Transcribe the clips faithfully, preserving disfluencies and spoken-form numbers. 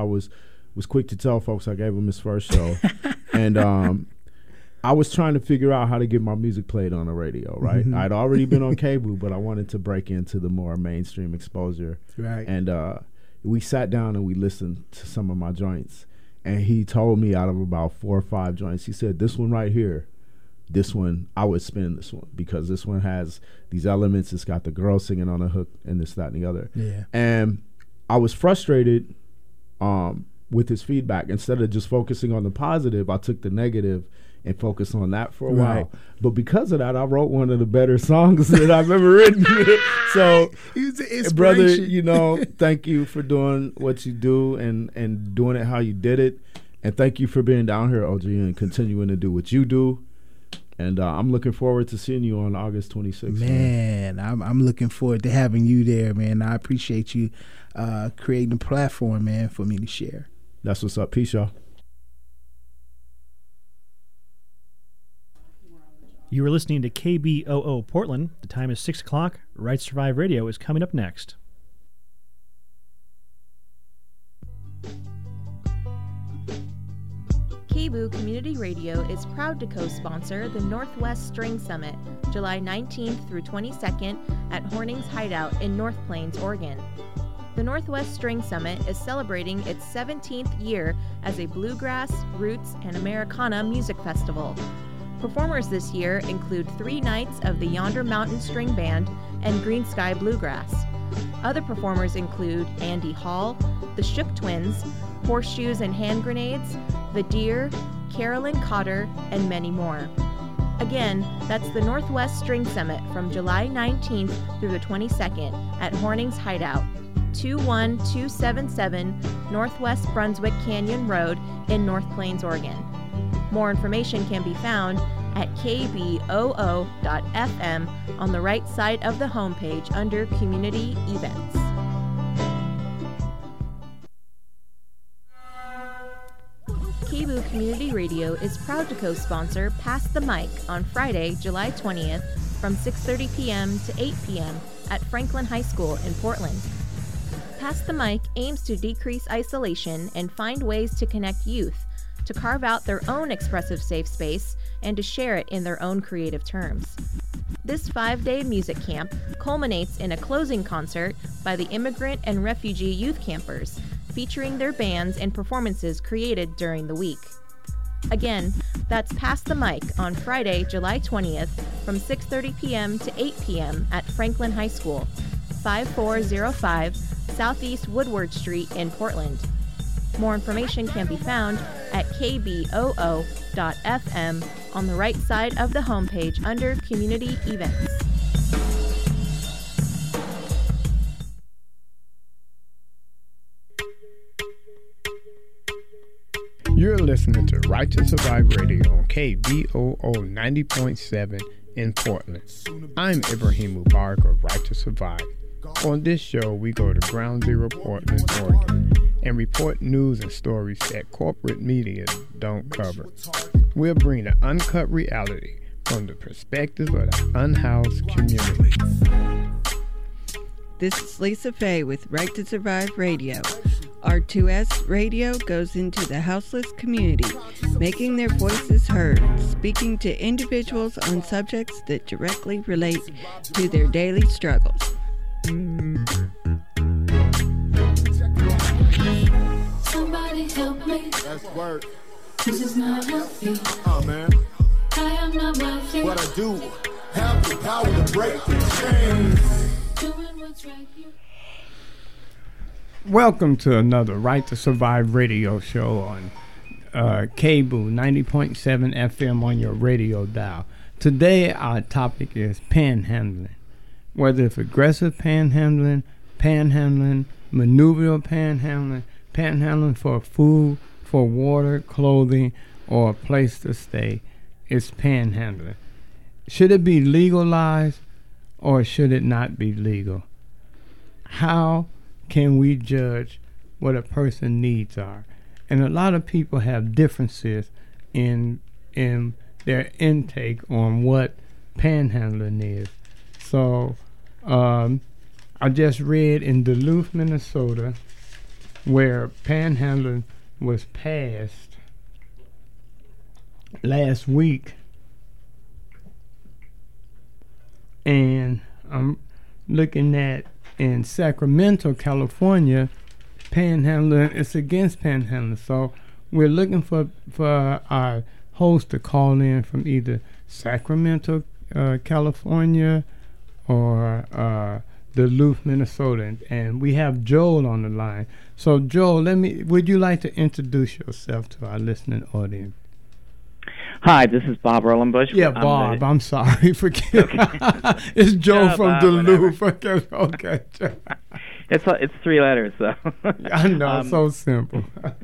was was quick to tell folks I gave him his first show. And um, I was trying to figure out how to get my music played on the radio, right? Mm-hmm. I'd already been on cable, but I wanted to break into the more mainstream exposure. Right. And uh, we sat down and we listened to some of my joints. And he told me out of about four or five joints, he said, this one right here, this one, I would spin this one because this one has these elements. It's got the girl singing on a hook and this, that, and the other. Yeah. And I was frustrated um, with his feedback. Instead of just focusing on the positive, I took the negative and focused on that for a Right. while. But because of that, I wrote one of the better songs that I've ever written. So, brother, you know, thank you for doing what you do and, and doing it how you did it. And thank you for being down here, O G, and continuing to do what you do. And uh, I'm looking forward to seeing you on August twenty-sixth. Man, man. I'm, I'm looking forward to having you there, man. I appreciate you uh, creating a platform, man, for me to share. That's what's up. Peace, y'all. You are listening to K B O O Portland. The time is six o'clock. Right to Survive Radio is coming up next. K B O O Community Radio is proud to co-sponsor the Northwest String Summit, July nineteenth through twenty-second at Hornings Hideout in North Plains, Oregon. The Northwest String Summit is celebrating its seventeenth year as a bluegrass, roots, and Americana music festival. Performers this year include three nights of the Yonder Mountain String Band and Green Sky Bluegrass. Other performers include Andy Hall, the Shook Twins, Horseshoes and Hand Grenades, The Deer, Carolyn Cotter, and many more. Again, that's the Northwest String Summit from July nineteenth through the twenty-second at Hornings Hideout, two one two seven seven Northwest Brunswick Canyon Road in North Plains, Oregon. More information can be found at k b o o dot f m on the right side of the homepage under Community Events. K B O O Community Radio is proud to co-sponsor Pass the Mic on Friday, July twentieth from six thirty p.m. to eight p.m. at Franklin High School in Portland. Pass the Mic aims to decrease isolation and find ways to connect youth, to carve out their own expressive safe space, and to share it in their own creative terms. This five-day music camp culminates in a closing concert by the immigrant and refugee youth campers, featuring their bands and performances created during the week. Again, that's Pass the Mic on Friday, July twentieth from six thirty p.m. to eight p.m. at Franklin High School, five four zero five Southeast Woodward Street in Portland. More information can be found at k b o o dot f m on the right side of the homepage under Community Events. You're listening to Right to Survive Radio on K B O O ninety point seven in Portland. I'm Ibrahim Mubarak of Right to Survive. On this show, we go to Ground Zero Portland, Oregon, and report news and stories that corporate media don't cover. We'll bring the uncut reality from the perspective of the unhoused community. This is Lisa Faye with Right to Survive Radio. R two S Radio goes into the houseless community, making their voices heard, speaking to individuals on subjects that directly relate to their daily struggles. Somebody help me. That's work. This is not healthy. Oh man. I am not wealthy. What I do, have the power to break the chains. Doing what's right here. Welcome to another Right to Survive radio show on uh, K B O O ninety point seven F M on your radio dial. Today our topic is panhandling. Whether it's aggressive panhandling, panhandling, maneuverable panhandling, panhandling for food, for water, clothing, or a place to stay, it's panhandling. Should it be legalized or should it not be legal? How can we judge what a person's needs are? And a lot of people have differences in in their intake on what panhandling is. So um, I just read in Duluth, Minnesota, where panhandling was passed last week, and I'm looking at in Sacramento, California, panhandling is against panhandling. So we're looking for for our host to call in from either Sacramento, uh, California, or uh, Duluth, Minnesota, and, and we have Joel on the line. So Joel, let me. Would you like to introduce yourself to our listening audience? Hi, this is Bob Erlenbush. Yeah, I'm Bob. the- I'm sorry. Forgive me. It's Joe Yeah, from Bob, Duluth. Okay. okay. It's it's three letters, though. I know. Um, so simple.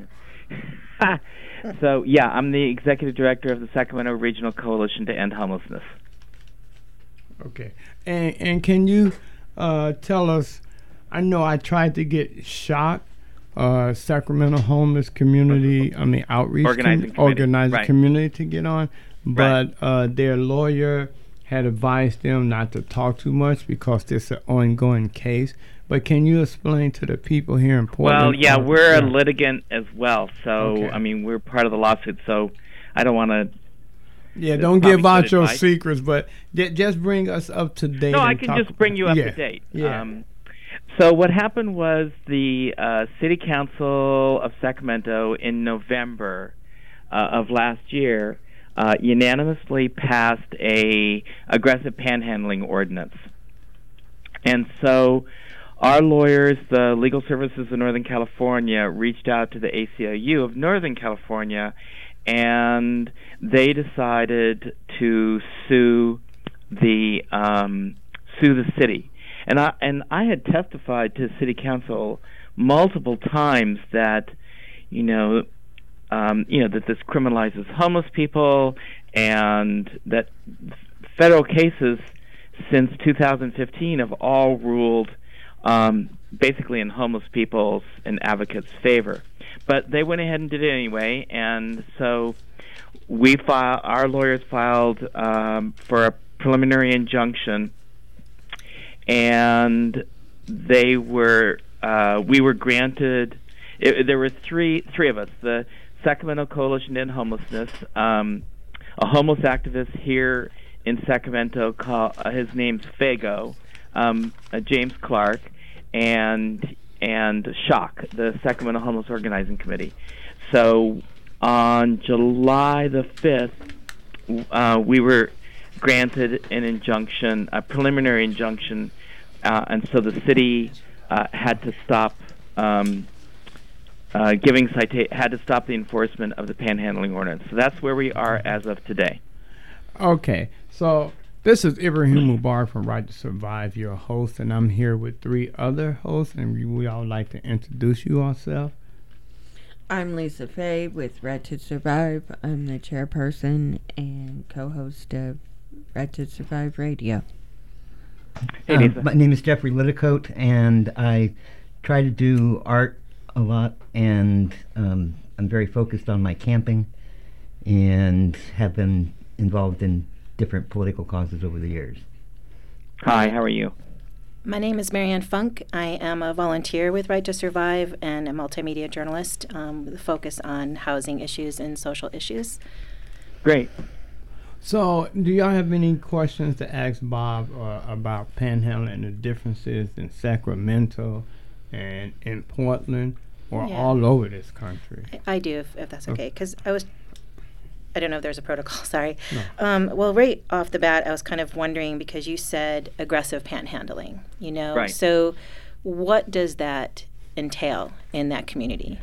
So, yeah, I'm the executive director of the Sacramento Regional Coalition to End Homelessness. Okay. And and can you uh, tell us? I know I tried to get SHOC, uh, Sacramento Homeless Community. I mean outreach Organizing com- committee, organizing right. community to get on, but Right. uh, their lawyer had advised them not to talk too much because this is an ongoing case. But can you explain to the people here in Portland? Well, yeah, uh, we're yeah. a litigant as well. So, Okay. I mean, we're part of the lawsuit, so I don't want to... Yeah, That's don't probably give out good your advice. secrets, but j- just bring us up to date. No, I and can talk just bring you up yeah. to date. Yeah. Um, so what happened was the uh, City Council of Sacramento in November uh, of last year uh, unanimously passed a aggressive panhandling ordinance. And so our lawyers, the Legal Services of Northern California, reached out to the A C L U of Northern California, and they decided to sue the um, sue the city. And I and I had testified to City Council multiple times that, you know, um, you know that this criminalizes homeless people, and that federal cases since two thousand fifteen have all ruled um, basically in homeless people's and advocates' favor. But they went ahead and did it anyway, and so we file, our lawyers filed um, for a preliminary injunction, and they were uh, we were granted. It, there were three three of us: the Sacramento Coalition to End Homelessness, um, a homeless activist here in Sacramento, called, uh, his name's Fago, um, uh, James Clark, and and SHOC, the Sacramento Homeless Organizing Committee. So on July the fifth, uh, we were granted an injunction, a preliminary injunction, uh, and so the city uh, had to stop um, uh, giving cita- had to stop the enforcement of the panhandling ordinance. So that's where we are as of today. Okay, so this is Ibrahim Mubarak from Right to Survive, your host, and I'm here with three other hosts, and we, we all like to introduce you ourselves. I'm Lisa Fay with Right to Survive. I'm the chairperson and co-host of Right to Survive Radio. Hey, Um, Lisa. my name is Jeffrey Litticoat, and I try to do art a lot, and um, I'm very focused on my camping and have been involved in different political causes over the years. Hi, how are you? My name is Marianne Funk. I am a volunteer with Right to Survive and a multimedia journalist um, with a focus on housing issues and social issues. Great. So, do y'all have any questions to ask Bob uh, about panhandling and the differences in Sacramento and in Portland or Yeah. all over this country? I, I do, if, if that's Okay. okay, because I was, I don't know if there's a protocol, sorry. No. Um, well, right off the bat, I was kind of wondering because you said aggressive panhandling, you know? Right. So what does that entail in that community?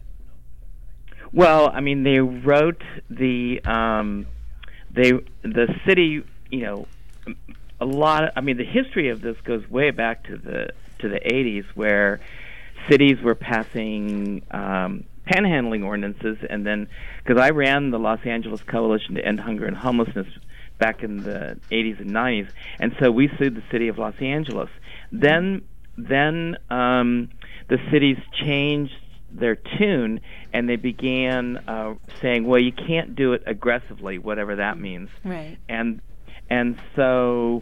Well, I mean, they wrote the um, they the city. You know, a lot. Of, I mean, the history of this goes way back to the to the eighties, where cities were passing um, panhandling ordinances, and then because I ran the Los Angeles Coalition to End Hunger and Homelessness back in the eighties and nineties, and so we sued the city of Los Angeles. Then, then um, the cities changed their tune, and they began uh, saying, well, you can't do it aggressively, whatever that means. Right. And and so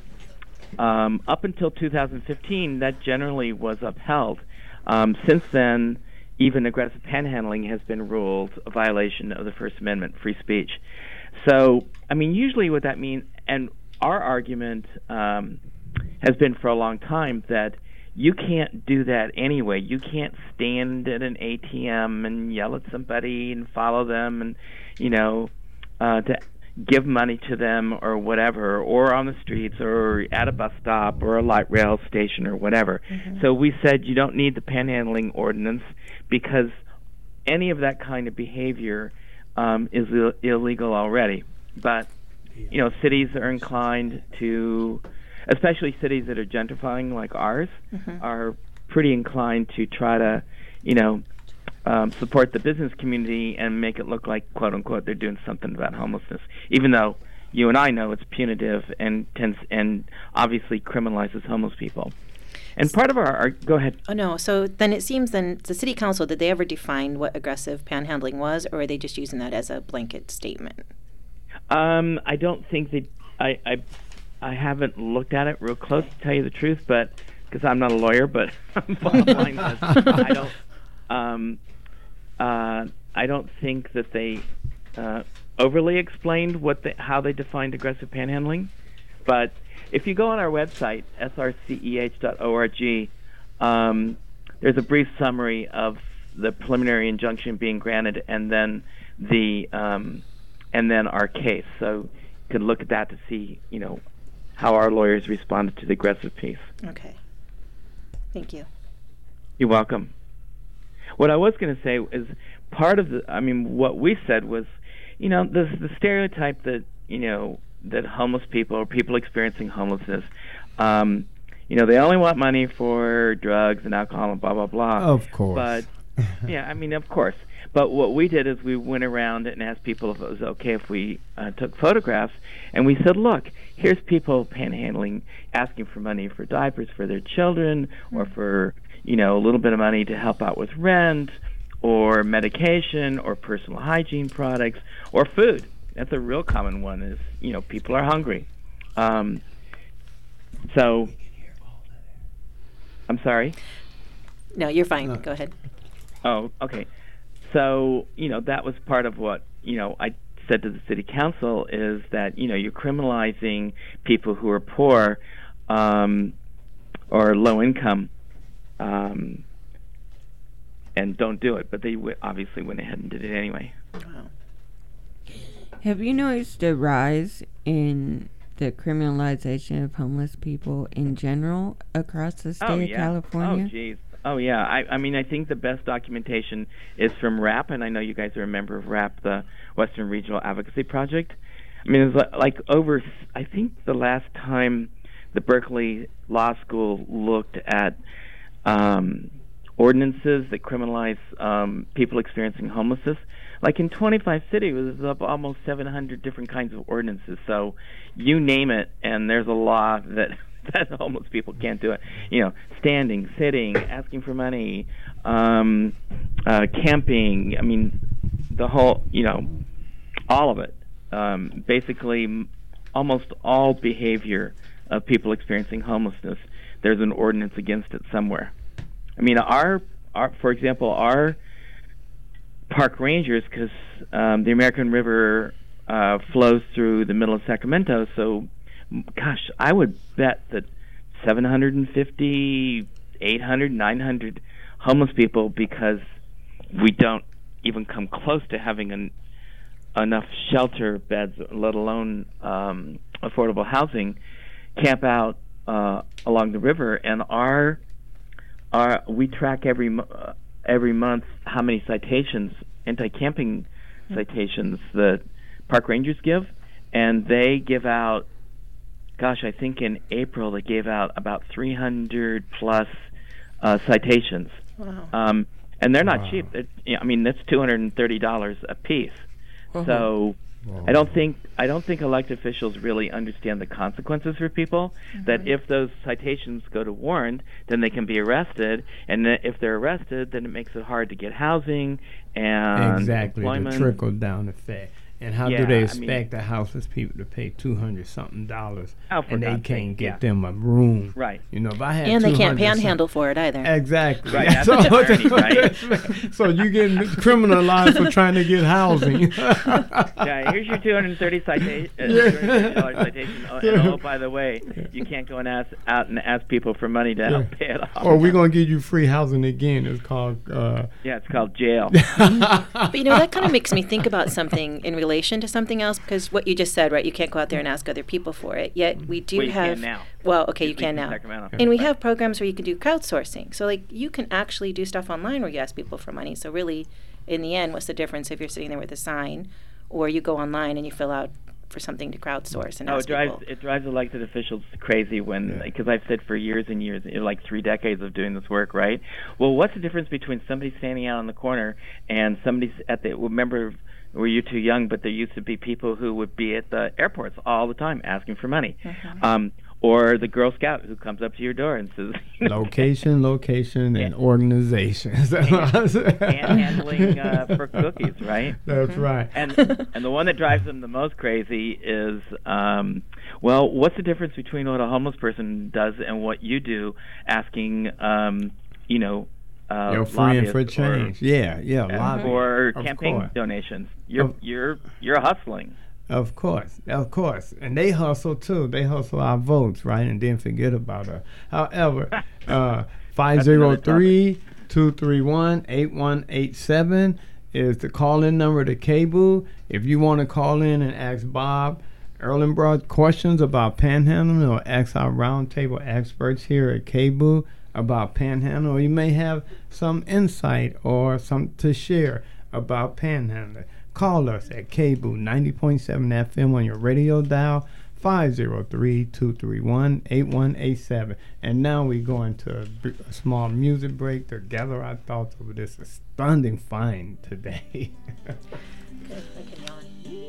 um, up until two thousand fifteen, that generally was upheld. Um, since then, even aggressive panhandling has been ruled a violation of the First Amendment, free speech. So, I mean, usually what that means, and our argument um, has been for a long time that you can't do that anyway. You can't stand at an A T M and yell at somebody and follow them and, you know, uh, to give money to them or whatever, or on the streets or at a bus stop or a light rail station or whatever. Mm-hmm. So we said you don't need the panhandling ordinance because any of that kind of behavior um, is Ill- illegal already. But, you know, cities are inclined to, especially cities that are gentrifying like ours, mm-hmm. are pretty inclined to try to, you know, Um, support the business community and make it look like, quote unquote, they're doing something about homelessness, even though you and I know it's punitive and tends and obviously criminalizes homeless people. And part of our, our go ahead. Oh no, so then it seems then the city council, did they ever define what aggressive panhandling was, or are they just using that as a blanket statement? Um, I don't think that I, I I haven't looked at it real close to tell you the truth, but because I'm not a lawyer, but bottom line is I don't. Um, Uh, I don't think that they uh, overly explained what they, how they defined aggressive panhandling. But if you go on our website, s r c e h dot org, um, there's a brief summary of the preliminary injunction being granted, and then the um, and then our case. So you can look at that to see, you know, how our lawyers responded to the aggressive piece. Okay. Thank you. You're welcome. What I was going to say is part of the, I mean, what we said was, you know, the the stereotype that, you know, that homeless people or people experiencing homelessness, um, you know, they only want money for drugs and alcohol and blah, blah, blah. Of course. But, yeah, I mean, of course. But what we did is we went around and asked people if it was okay if we uh, took photographs, and we said, look, here's people panhandling, asking for money for diapers for their children or for, you know, a little bit of money to help out with rent or medication or personal hygiene products or food. That's a real common one is, you know, people are hungry. Um, so, I'm sorry? No, you're fine. Uh, Go ahead. Oh, okay. So, you know, that was part of what, you know, I said to the city council is that, you know, you're criminalizing people who are poor um, or low income. Um, and don't do it, but they w- obviously went ahead and did it anyway. Wow. Have you noticed a rise in the criminalization of homeless people in general across the state oh, of yeah. California? Oh, geez. Oh, yeah. I, I mean, I think the best documentation is from R A P, and I know you guys are a member of R A P, the Western Regional Advocacy Project. I mean, it's like over, I think the last time the Berkeley Law School looked at Um, ordinances that criminalize um, people experiencing homelessness. Like in twenty-five cities, there's up almost seven hundred different kinds of ordinances. So you name it, and there's a law that, that homeless people can't do it. You know, standing, sitting, asking for money, um, uh, camping. I mean, the whole, you know, all of it. Um, basically, m- almost all behavior of people experiencing homelessness, there's an ordinance against it somewhere. I mean, our, our for example, our park rangers, because um, the American River uh, flows through the middle of Sacramento, so, gosh, I would bet that seven hundred fifty, eight hundred, nine hundred homeless people, because we don't even come close to having an, enough shelter beds, let alone um, affordable housing, camp out Uh, along the river, and our our we track every uh, every month how many citations, anti-camping mm-hmm. citations, the park rangers give, and they give out. Gosh, I think in April they gave out about three hundred plus uh, citations. Wow. Um, and they're not wow. cheap. It, you know, I mean, that's two hundred and thirty dollars a piece. Uh-huh. So. Wow. I don't think I don't think elected officials really understand the consequences for people. Mm-hmm. That if those citations go to warrant, then they can be arrested, and that if they're arrested, then it makes it hard to get housing and exactly employment. the trickle down effect. And how yeah, do they I expect mean, the houseless people to pay two hundred something dollars, oh, for and they God's can't sake, get yeah. them a room? Right. You know, if I had And they can't two hundred panhandle for it either. Exactly. Right. That's the irony, right? So you getting criminalized for trying to get housing. Yeah. Here's your two hundred thirty citation. Uh, Yeah. two hundred thirty dollars citation. Oh, and oh, by the way, you can't go and ask out and ask people for money to Yeah. help pay it off. Or we're gonna give you free housing again. It's called. Uh, Yeah, it's called jail. But you know, that kind of makes me think about something in relation to something else, because what you just said, right? You can't go out there and ask other people for it. Yet we do Well, you can have. now. Well, okay, you At least can in now. Sacramento. And we Right. have programs where you can do crowdsourcing. So, like, you can actually do stuff online where you ask people for money. So, really, in the end, what's the difference if you're sitting there with a sign, or you go online and you fill out for something to crowdsource and Oh, it ask drives people? it drives elected officials crazy when, because I've said for years and years, you know, like three decades of doing this work, right? Well, what's the difference between somebody standing out on the corner and somebody at the? Remember, were you too young? But there used to be people who would be at the airports all the time asking for money, Mhm. um, or the Girl Scout who comes up to your door and says, location, location, and organizations. panhandling uh, for cookies, right? That's right. And and the one that drives them the most crazy is, um, well, what's the difference between what a homeless person does and what you do, asking, um, you know, uh, You're free and for lobbyists or- change. Yeah, yeah, uh, lobbying. for Of campaign course. donations. You're Of- you're you're hustling. Of course, of course, and they hustle too. They hustle our votes, right, and then forget about us. However, uh, five zero three, two three one, eight one eight seven is the call-in number to K B U. If you want to call in and ask Bob Erlenbrod questions about panhandling, or ask our roundtable experts here at K B U about panhandling, or you may have some insight or some to share about panhandling, call us at K B U ninety point seven F M on your radio dial, five zero three, two three one, eight one eight seven. And now we go into a, b- a small music break to gather our thoughts over this astounding find today. Good, I can yawn.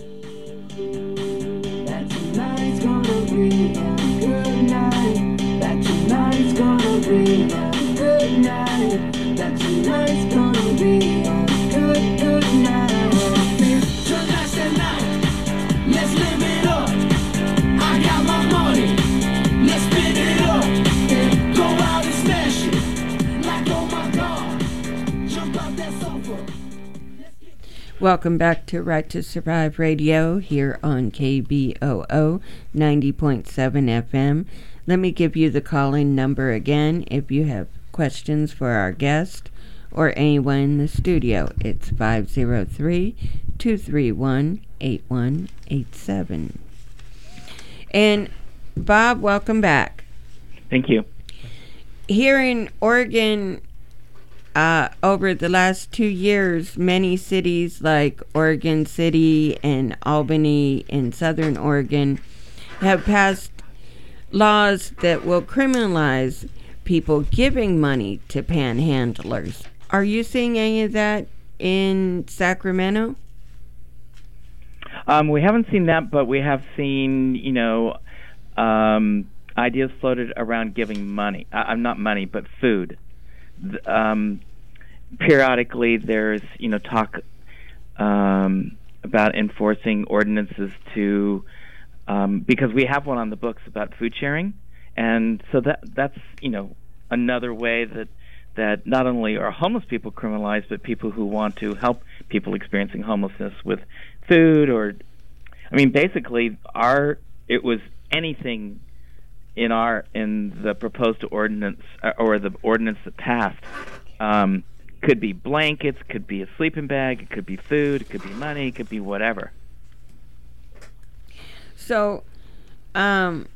That tonight's gonna be a good night. That tonight's gonna be a good night. That tonight's gonna be a good, good night. Tonight's the night. Let's live it up. I got my money. Let's spin it up. And go out and smash it. Like, oh my God. Jump out that sofa. Welcome back to Right to Survive Radio here on K B O O ninety point seven F M. Let me give you the call-in number again if you have questions for our guest or anyone in the studio. It's five zero three, two three one, eight one eight seven. And Bob, welcome back. Thank you. Here in Oregon, Uh, over the last two years, many cities like Oregon City and Albany in Southern Oregon have passed laws that will criminalize people giving money to panhandlers. Are you seeing any of that in Sacramento? Um, we haven't seen that, but we have seen, you know, um, ideas floated around giving money. Uh, uh, not money, but food. Th- Um, periodically, there's, you know, talk um, about enforcing ordinances to, um, because we have one on the books about food sharing, and so that that's, you know, another way that that not only are homeless people criminalized, but people who want to help people experiencing homelessness with food, or, I mean, basically, our it was anything in our in the proposed ordinance uh, or the ordinance that passed. Um, could be blankets, could be a sleeping bag, it could be food, it could be money, it could be whatever. So, um,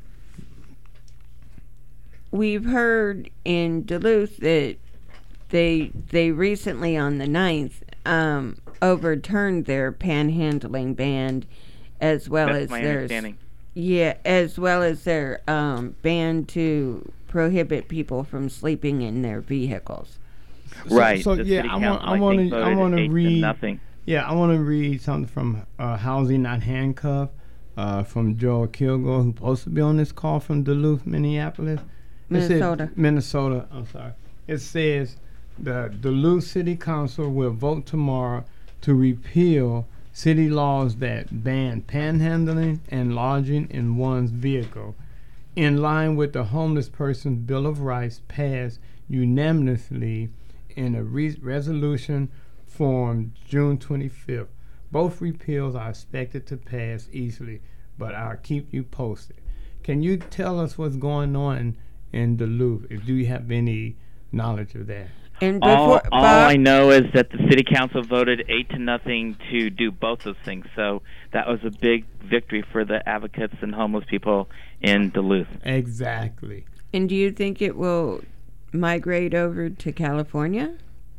we've heard in Duluth that they they recently on the ninth um, overturned their panhandling ban, as well That's as my their understanding. yeah, as well as their um, ban to prohibit people from sleeping in their vehicles. Right. So, The yeah, city I want council, I I want think, to I voted want eight to to read nothing. Yeah, I want to read something from uh, Housing Not Handcuffed uh, from Joel Kilgore, who's supposed to be on this call from Duluth, Minneapolis. It says- Minnesota. Minnesota. I'm sorry. It says the Duluth City Council will vote tomorrow to repeal city laws that ban panhandling and lodging in one's vehicle, in line with the Homeless Persons Bill of Rights passed unanimously in a re- resolution formed June twenty-fifth. Both repeals are expected to pass easily, but I'll keep you posted. Can you tell us what's going on in Duluth, if do you have any knowledge of that? And all, before, all Bob, I know is that the city council voted eight to nothing to do both those things. So that was a big victory for the advocates and homeless people in Duluth. Exactly. And do you think it will migrate over to California?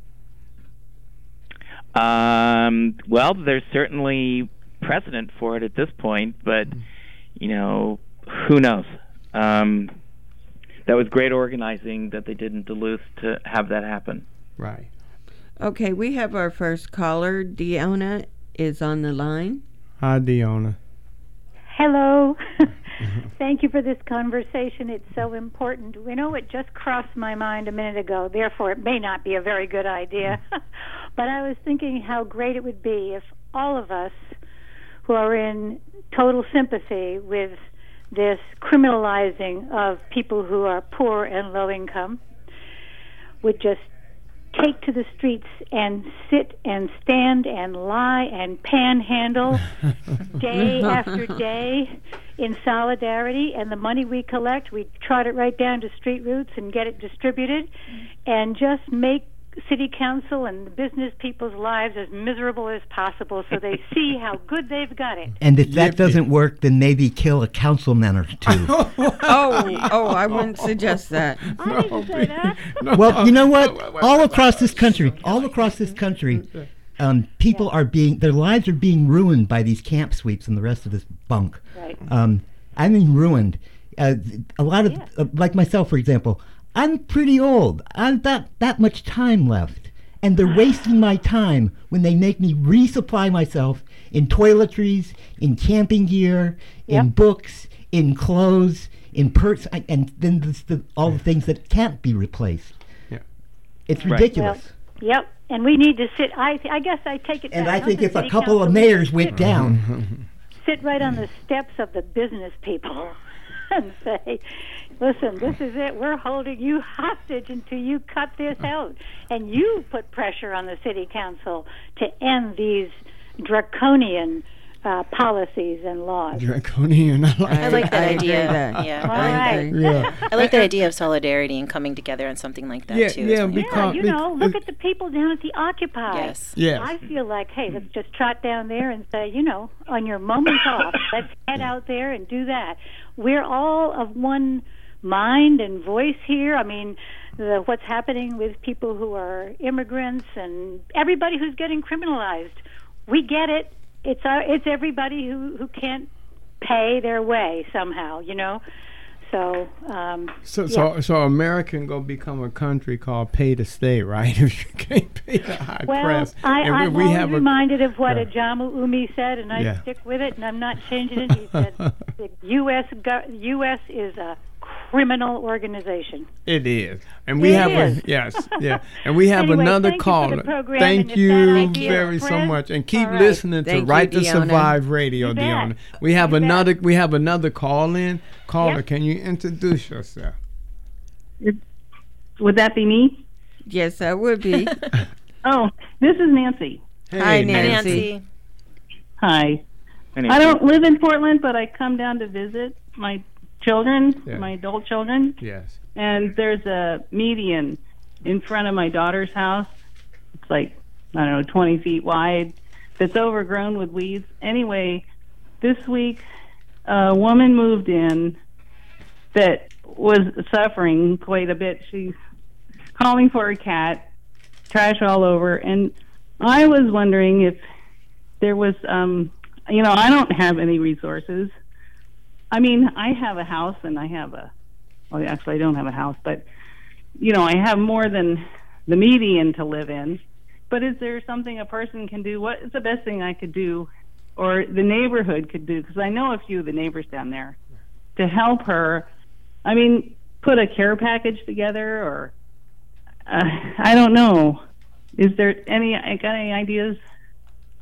Um, well, there's certainly precedent for it at this point, but, you know, who knows? Um, that was great organizing that they did in Duluth to have that happen. Right. Okay, we have our first caller. Deanna is on the line. Hi, Deanna. Hello. Thank you for this conversation. It's so important. You know, it just crossed my mind a minute ago. Therefore, it may not be a very good idea. But I was thinking how great it would be if all of us who are in total sympathy with this criminalizing of people who are poor and low income would just take to the streets and sit and stand and lie and panhandle day after day in solidarity, and the money we collect, we trot it right down to street routes and get it distributed, and just make city council and the business people's lives as miserable as possible so they see how good they've got it. And if that doesn't work, then maybe kill a councilman or two. oh, oh, I wouldn't suggest that. I didn't say that. Well, you know what? All across this country, all across this country, um, people are being, their lives are being ruined by these camp sweeps and the rest of this bunk. Right. Um, I mean, ruined. Uh, a lot of, Yeah. uh, like myself, for example, I'm pretty old. I've got that much time left. And they're wasting my time when they make me resupply myself in toiletries, in camping gear, in Yep. books, in clothes, in purse, I- and then this, the, all the things that can't be replaced. Yeah. It's Right. ridiculous. Well, yep. And we need to sit. I, I guess I take it and back. I Don't think the if a city couple of council mayors sit- went down, sit right on the steps of the business people and say, listen, this is it. We're holding you hostage until you cut this out. And you put pressure on the city council to end these draconian uh, policies and laws. Draconian. I like I like that I agree idea. with that. Yeah. All right. agree. Yeah. I like that idea of solidarity and coming together on something like that Yeah, too. yeah, as well. because- Yeah, you know, look at the people down at the Occupy. Yes. Yes. I feel like, hey, let's just trot down there and say, you know, on your moments off, let's head out there and do that. We're all of one mind and voice here. I mean, the, what's happening with people who are immigrants and everybody who's getting criminalized. We get it. It's our, it's everybody who, who can't pay their way somehow, you know. So, um, So, yeah. so, so America can go become a country called pay to stay, right? If you can't pay the high well, press. I, And I'm we always have a- reminded of what Yeah. Ajamu Umi said, and I Yeah. stick with it, and I'm not changing it. He said the U S go- U S is a criminal organization. It is, and we It have is. a yes, yeah, and we have Anyway, another thank you for caller. the program, Thank and if you that idea very so spreads- much, and keep all right. listening Thank to you, Right to Deanna. Survive Radio, You bet. Deanna. We have You bet. another. We have another call in. Caller, Yep. can you introduce yourself? Would that be me? Yes, that would be. Oh, this is Nancy. Hi, Hey, Nancy. Nancy. Hi. Anyway. I don't live in Portland, but I come down to visit my children, Yeah. my adult children, Yes. and there's a median in front of my daughter's house. It's like, I don't know, twenty feet wide, that's overgrown with weeds. Anyway, this week, a woman moved in that was suffering quite a bit. She's calling for her cat, trash all over, and I was wondering if there was, um, you know, I don't have any resources. I mean, I have a house and I have a, well, actually I don't have a house, but, you know, I have more than the median to live in. But is there something a person can do? What is the best thing I could do, or the neighborhood could do? Because I know a few of the neighbors down there, to help her. I mean, put a care package together, or uh, I don't know. Is there any? I got any ideas?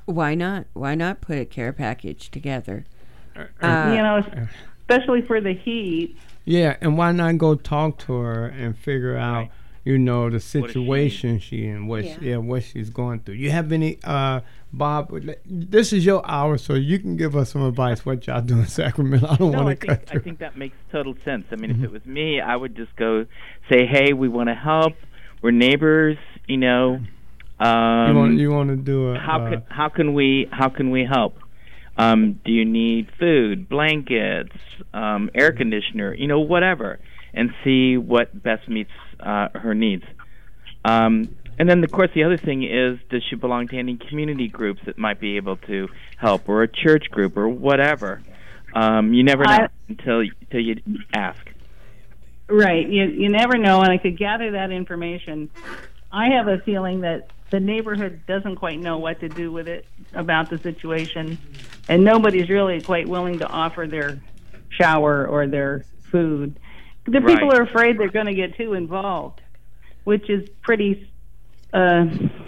Why not? Why not put a care package together? Uh, you know, especially for the heat. Yeah, and why not go talk to her and figure out, right. you know, the situation she, she in, what yeah. She, yeah, what she's going through. You have any, uh, Bob? This is your hour, so you can give us some advice. What y'all do in Sacramento? I don't no, want to cut think, through. I think that makes total sense. I mean, mm-hmm. if it was me, I would just go say, "Hey, we want to help. We're neighbors. You know, um, you want you want to do a how uh, can how can we how can we help?" Um, do you need food, blankets, um, air conditioner, you know, whatever, and see what best meets uh, her needs. Um, and then, of course, the other thing is, does she belong to any community groups that might be able to help, or a church group, or whatever? Um, you never know I, until until you ask. Right. You you never know, and I could gather that information. I have a feeling that the neighborhood doesn't quite know what to do with it about the situation, and nobody's really quite willing to offer their shower or their food. The right. people are afraid they're going to get too involved, which is pretty, uh,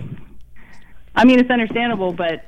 I mean, it's understandable, but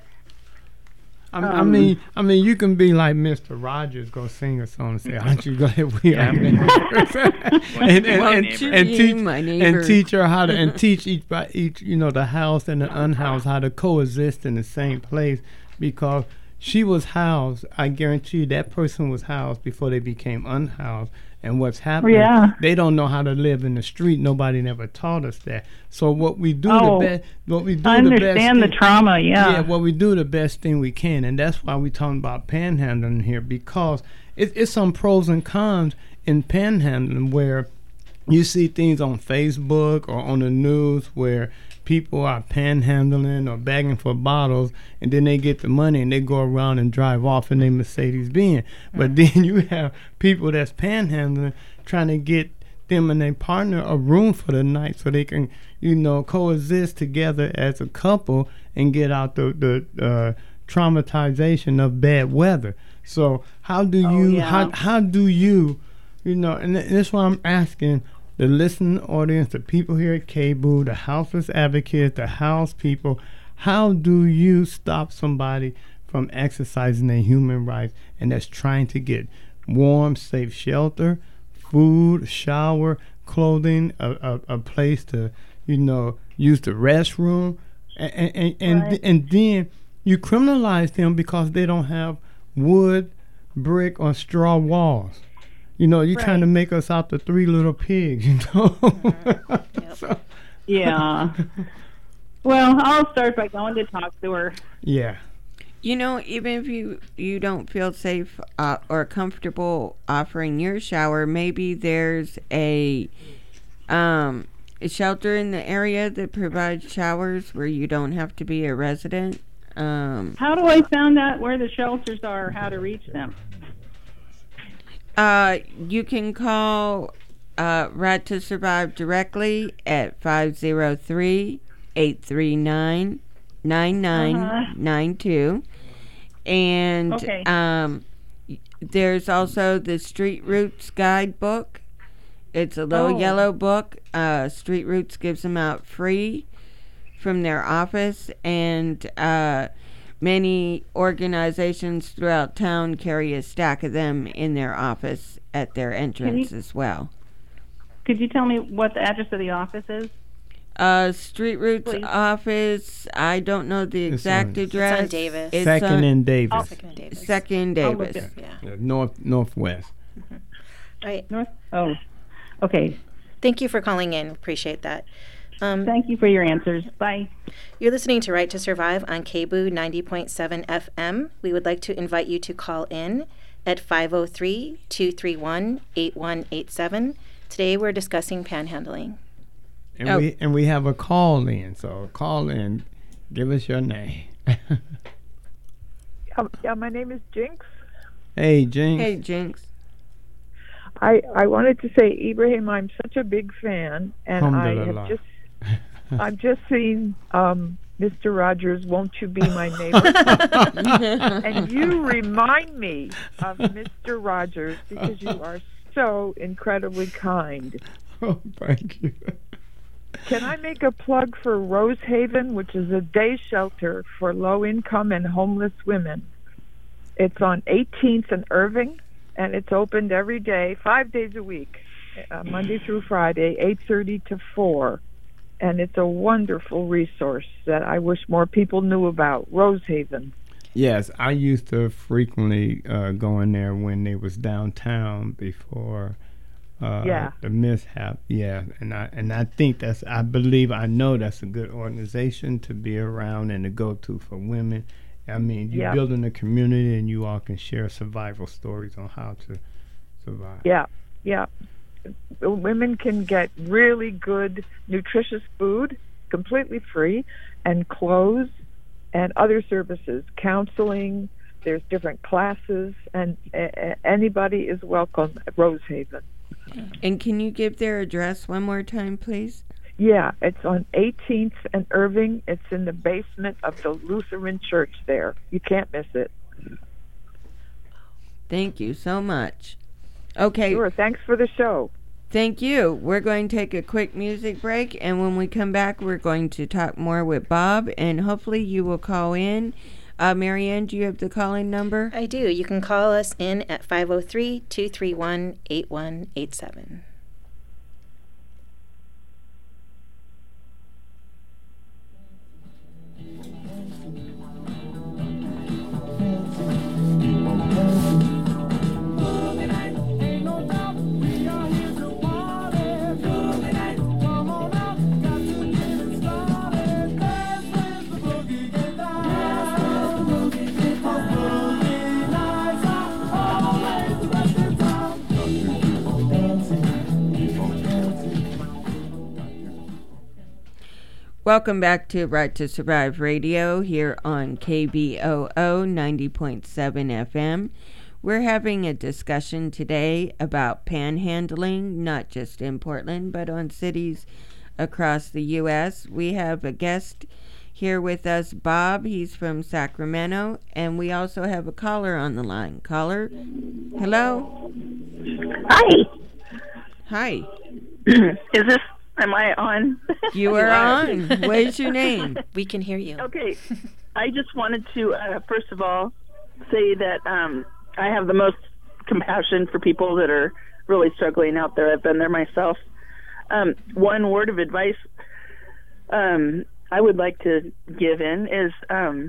Um, I mean, I mean, you can be like Mister Rogers, go sing a song and say, "Aren't you glad we are neighbors?" and, and, and, and teach and teach her how to and teach each by each, you know, the housed and the unhoused how to coexist in the same place, because she was housed. I guarantee you that person was housed before they became unhoused. And what's happening, yeah. they don't know how to live in the street. Nobody never taught us that. So what we do oh, the best, what we do I the best, understand the thing, trauma. Yeah, yeah. What we do the best thing we can, and that's why we talking about panhandling here, because it, it's some pros and cons in panhandling where you see things on Facebook or on the news where people are panhandling or begging for bottles, and then they get the money and they go around and drive off in their Mercedes Benz. Mm-hmm. But then you have people that's panhandling trying to get them and their partner a room for the night so they can, you know, coexist together as a couple and get out the the uh, traumatization of bad weather. So how do oh, you yeah. how how do you, you know, and th- that's why I'm asking the listening audience, the people here at K B O O, the houseless advocates, the house people, how do you stop somebody from exercising their human rights and that's trying to get warm, safe shelter, food, shower, clothing, a, a, a place to, you know, use the restroom, and and and, right. and then you criminalize them because they don't have wood, brick, or straw walls. You know, you're right. trying to make us out the three little pigs, you know? Mm-hmm. Yep. so. Yeah. Well, I'll start by going to talk to her. Yeah. You know, even if you, you don't feel safe uh, or comfortable offering your shower, maybe there's a, um, a shelter in the area that provides showers where you don't have to be a resident. Um, how do I find out where the shelters are, how to reach them? Uh, you can call uh, Right to Survive directly at five oh three, eight three nine, nine nine nine two. And okay. um, there's also the Street Roots Guidebook. It's a little oh. yellow book. Uh, Street Roots gives them out free from their office, and uh, many organizations throughout town carry a stack of them in their office at their entrance you, as well. Could you tell me what the address of the office is? Uh, Street Roots Please. office, I don't know the It's exact on- address. It's on Davis. It's Second on- and Davis. Oh. Second and Davis. Second I'll look Davis. it- Yeah. Yeah, north northwest. Mm-hmm. All right. North? Oh, okay. Thank you for calling in. Appreciate that. Um, Thank you for your answers. Bye. You're listening to Right to Survive on K B O O ninety point seven F M. We would like to invite you to call in at five oh three, two three one, eight one eight seven. Today we're discussing panhandling. And Oh. we and we have a call in. So call in, give us your name. Um, yeah, my name is Jinx. Hey, Jinx. Hey, Jinx. I I wanted to say, Ibrahim, I'm such a big fan, and I Alhamdulillah. have just I've just seen um, Mister Rogers, Won't You Be My Neighbor? And you remind me of Mister Rogers because you are so incredibly kind. Oh, thank you. can I make a plug for Rose Haven, which is a day shelter for low-income and homeless women? It's on eighteenth and Irving, and it's opened every day, five days a week, uh, Monday through Friday, eight thirty to four. And it's a wonderful resource that I wish more people knew about, Rose Haven. Yes, I used to frequently uh, go in there when they was downtown before uh, yeah. the mishap. Yeah, and I and I think that's, I believe, I know that's a good organization to be around and to go to for women. I mean, you're yeah. building a community, and you all can share survival stories on how to survive. Yeah, yeah. Women can get really good, nutritious food, completely free, and clothes, and other services, counseling. There's different classes, and uh, anybody is welcome at Rose Haven. And can you give their address one more time, please? Yeah, it's on eighteenth and Irving. It's in the basement of the Lutheran Church there. You can't miss it. Thank you so much. Okay. Sure, thanks for the show. Thank you. We're going to take a quick music break, and when we come back, we're going to talk more with Bob, and hopefully you will call in. Uh, Marianne, do you have the call-in number? I do. You can call us in at five oh three, two three one, eight one eight seven. Welcome back to Right to Survive Radio here on K B O O ninety point seven F M. We're having a discussion today about panhandling, not just in Portland, but on cities across the U S. We have a guest here with us, Bob. He's from Sacramento, and we also have a caller on the line. Caller, hello? Hi. Hi. Is this... Am I on? You are on. What is your name? We can hear you. Okay. I just wanted to, uh, first of all, say that um, I have the most compassion for people that are really struggling out there. I've been there myself. Um, one word of advice um, I would like to give in is um,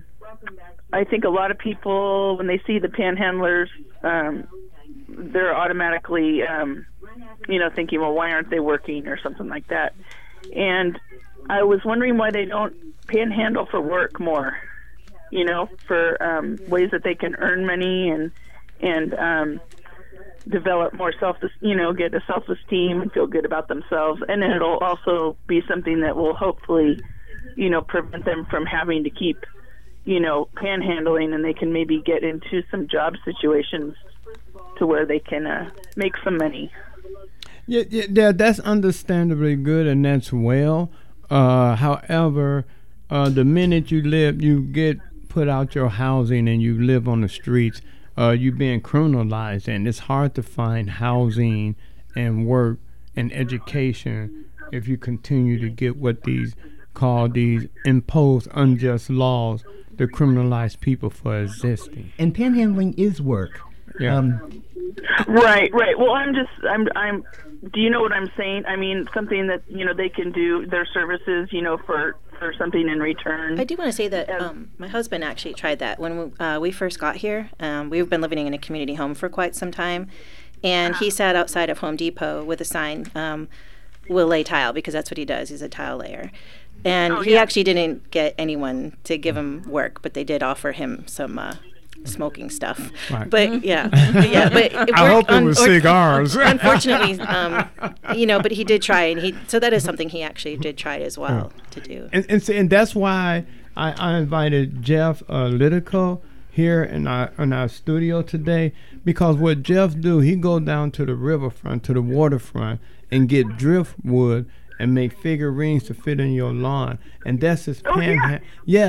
I think a lot of people, when they see the panhandlers, um, they're automatically... Um, you know, thinking, well, why aren't they working or something like that? And I was wondering why they don't panhandle for work more, you know, for um, ways that they can earn money and and um, develop more self, you know, get a self-esteem and feel good about themselves. And it'll also be something that will hopefully, you know, prevent them from having to keep, you know, panhandling, and they can maybe get into some job situations to where they can uh, make some money. Yeah, yeah, yeah, that's understandably good, and that's well. Uh, however, uh, the minute you live, you get put out your housing and you live on the streets, uh, you're being criminalized, and it's hard to find housing and work and education if you continue to get what these call these imposed unjust laws to criminalize people for existing. And panhandling is work. Yeah. Um, right, right. Well, I'm just, I'm, I'm. Do you know what I'm saying? I mean, something that you know they can do their services, you know, for for something in return. I do want to say that um, my husband actually tried that when we, uh, we first got here. Um, we've been living in a community home for quite some time, and he sat outside of Home Depot with a sign, um, "We'll lay tile," because that's what he does. He's a tile layer. And oh, he yeah. actually didn't get anyone to give him work, but they did offer him some uh, smoking stuff. Right. But yeah, yeah. But it I hope it was un- cigars. Unfortunately, um, you know, but he did try, and he so that is something he actually did try as well Yeah. to do. And and, see, and that's why I, I invited Jeff uh, Litico here in our in our studio today, because what Jeff do, he go down to the riverfront, to the waterfront, and get driftwood and make figurines to fit in your lawn, and that's his Oh, pan. yeah. Yes.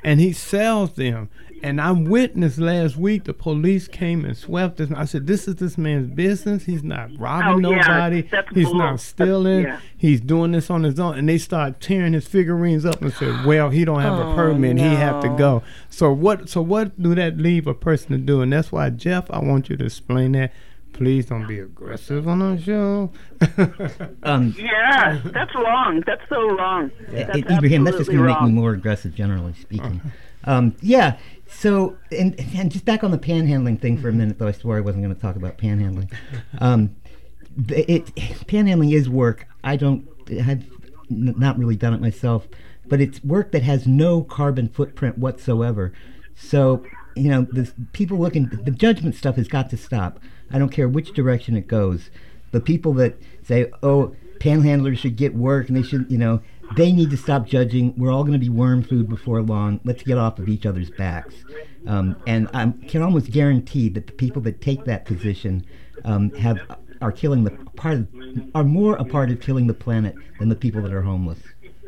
and he sells them. And I witnessed last week the police came and swept us. I said, "This is this man's business. He's not robbing Oh, yeah, nobody. that's He's bull. not stealing. That's- yeah. He's doing this on his own." And they start tearing his figurines up and said, "Well, he don't have Oh, a permit. He have to no. go." So what? So what do that leave a person to do? And that's why, Jeff, I want you to explain that. Please don't be aggressive on our show. Um, Yeah, that's wrong. That's so wrong. Uh, That's Ibrahim, that's just absolutely going to make me wrong. more aggressive, generally speaking. Um, yeah. So, and, and just back on the panhandling thing for a minute, though I swore I wasn't going to talk about panhandling. Um, the- it, panhandling is work. I don't. I've n- not really done it myself, but it's work that has no carbon footprint whatsoever. So, you know, the people looking, the judgment stuff has got to stop. I don't care which direction it goes. The people that say, "Oh, panhandlers should get work," and they should, you know, they need to stop judging. We're all going to be worm food before long. Let's get off of each other's backs. Um, and I can almost guarantee that the people that take that position um, have are killing the part of, are more a part of killing the planet than the people that are homeless.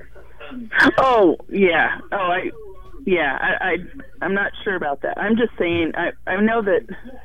Oh yeah. Oh I. Yeah. I, I. I'm not sure about that. I'm just saying. I. I know that.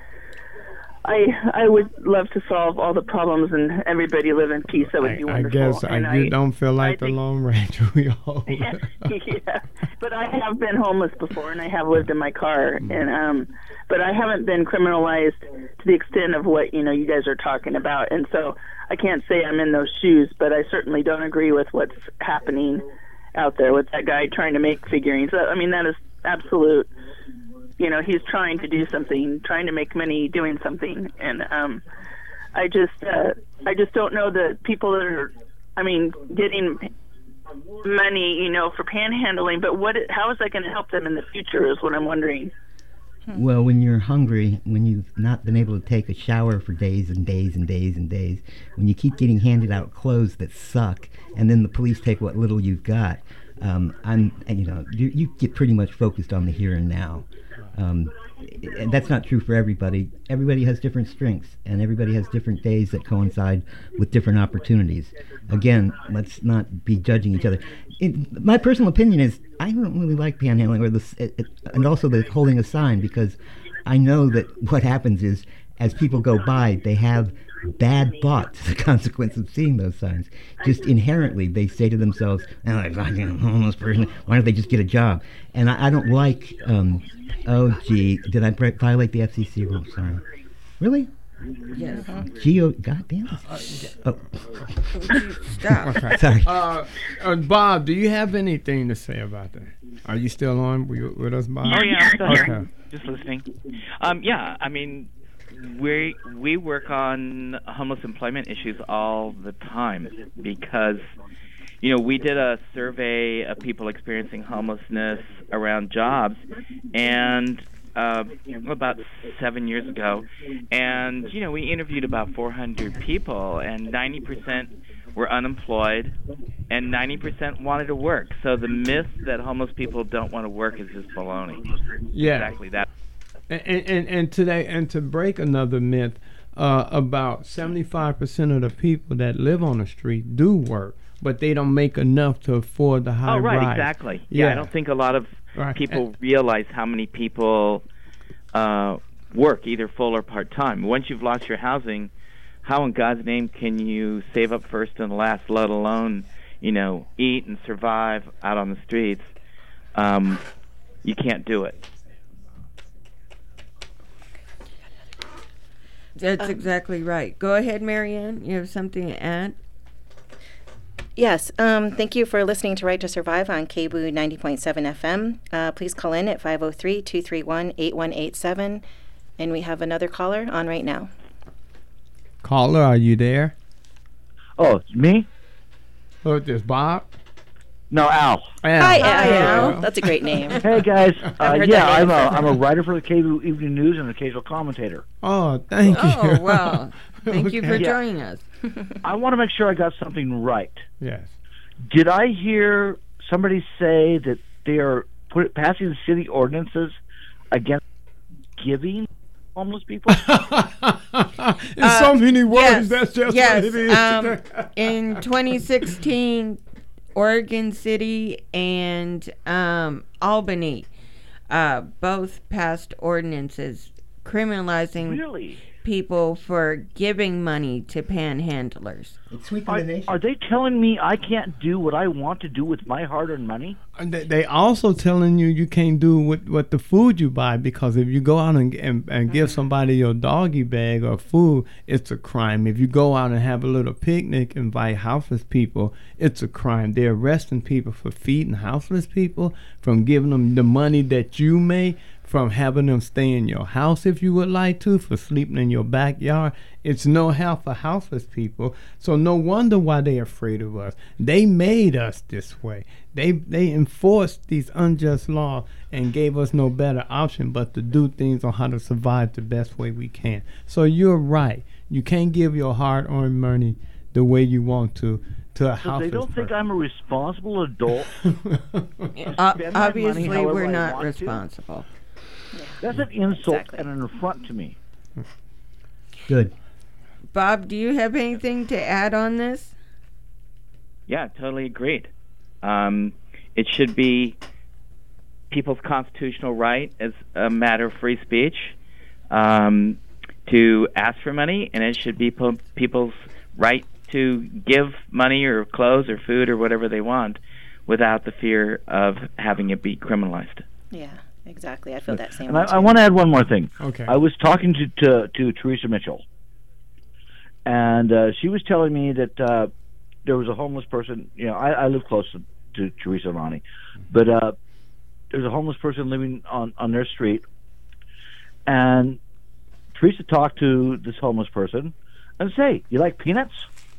I. I would love to solve all the problems and everybody live in peace. That would be I, I wonderful. guess I, And you don't feel like the think- Lone Ranger we all. yeah, yeah, but I have been homeless before, and I have lived in my car, and um, but I haven't been criminalized to the extent of what you know you guys are talking about, and so I can't say I'm in those shoes, but I certainly don't agree with what's happening out there with that guy trying to make figurines. I mean, that is absolute. You know, he's trying to do something, trying to make money doing something, and um, I just, uh, I just don't know the people that are. I mean, getting money, you know, for panhandling, but what? How is that going to help them in the future? Is what I'm wondering. Well, when you're hungry, when you've not been able to take a shower for days and days and days and days, when you keep getting handed out clothes that suck, and then the police take what little you've got, um, I'm, and, you know, you, you get pretty much focused on the here and now. Um, and that's not true for everybody. Everybody has different strengths, and everybody has different days that coincide with different opportunities. Again, let's not be judging each other. It, my personal opinion is I don't really like panhandling, or the, it, it, and also the holding a sign, because I know that what happens is as people go by, they have bad thoughts as a consequence of seeing those signs. Just inherently, they say to themselves, "Oh, I'm a homeless person. Why don't they just get a job?" And I, I don't like. Um, oh, gee, did I break, violate the F C C rule? Sorry. Really? Yes. Geo, goddamn it. Oh. Stop. Okay. Sorry. Uh, uh, Bob, do you have anything to say about that? Are you still on with, with us, Bob? Oh yeah, I'm still okay. here. Just listening. Um, yeah, I mean, we we work on homeless employment issues all the time because, you know, we did a survey of people experiencing homelessness around jobs, and uh, about seven years ago, and you know, we interviewed about four hundred people, and ninety percent were unemployed, and ninety percent wanted to work. So the myth that homeless people don't want to work is just baloney. Yeah. Exactly that. And, and and today, and to break another myth, uh, about seventy-five percent of the people that live on the street do work, but they don't make enough to afford the high Oh, right, rise. exactly. Yeah, Yeah. I don't think a lot of Right. people And- realize how many people uh, work, either full or part-time. Once you've lost your housing, how in God's name can you save up first and last, let alone, you know, eat and survive out on the streets? Um, you can't do it. That's exactly right. Go ahead, Marianne. You have something to add? Yes, um, thank you for listening to Right to Survive on K B O O ninety point seven F M. Uh, please call in at five oh three, two three one, eight one eight seven. And we have another caller on right now. Caller, are you there? Oh, it's me? Oh, this Bob? No, Al. Al. Hi, Hi, Al. Al. That's a great name. Hey, guys. Uh, heard yeah, that I'm name a, before. I'm a writer for the K B O O Evening News and an occasional commentator. Oh, thank Oh, you. well. Thank you for Yeah. joining us. I want to make sure I got something right. Yes. Did I hear somebody say that they are put, passing city ordinances against giving homeless people? In so many words, yes, that's just yes, what it is. Um, in twenty sixteen, Oregon City and um, Albany uh, both passed ordinances criminalizing Really? people for giving money to panhandlers. It's sweeping the nation. Are they telling me I can't do what I want to do with my hard-earned money? And they, they also telling you you can't do what, what the food you buy, because if you go out and, and, and give somebody your doggy bag or food, it's a crime. If you go out and have a little picnic, invite houseless people, it's a crime. They're arresting people for feeding houseless people, from giving them the money that you make, from having them stay in your house if you would like to, for sleeping in your backyard. It's no help for houseless people. So no wonder why they're afraid of us. They made us this way. They they enforced these unjust laws and gave us no better option but to do things on how to survive the best way we can. So you're right. You can't give your hard-earned money the way you want to to a So houseless they don't person. think I'm a responsible adult. Uh, Spend my obviously, money however we're I not want to. responsible. That's an insult Exactly. and an affront to me. Good. Bob, do you have anything to add on this? Yeah, totally agreed. Um, it should be people's constitutional right as a matter of free speech um, to ask for money, and it should be po- people's right to give money or clothes or food or whatever they want without the fear of having it be criminalized. Yeah, exactly. I feel that same And way I, too. I want to add one more thing. Okay. I was talking to to, to Teresa Mitchell, and uh, she was telling me that uh, there was a homeless person. You know, I, I live close to, to Teresa and Ronnie, but uh, there's a homeless person living on, on their street, and Teresa talked to this homeless person and say, "You like peanuts?"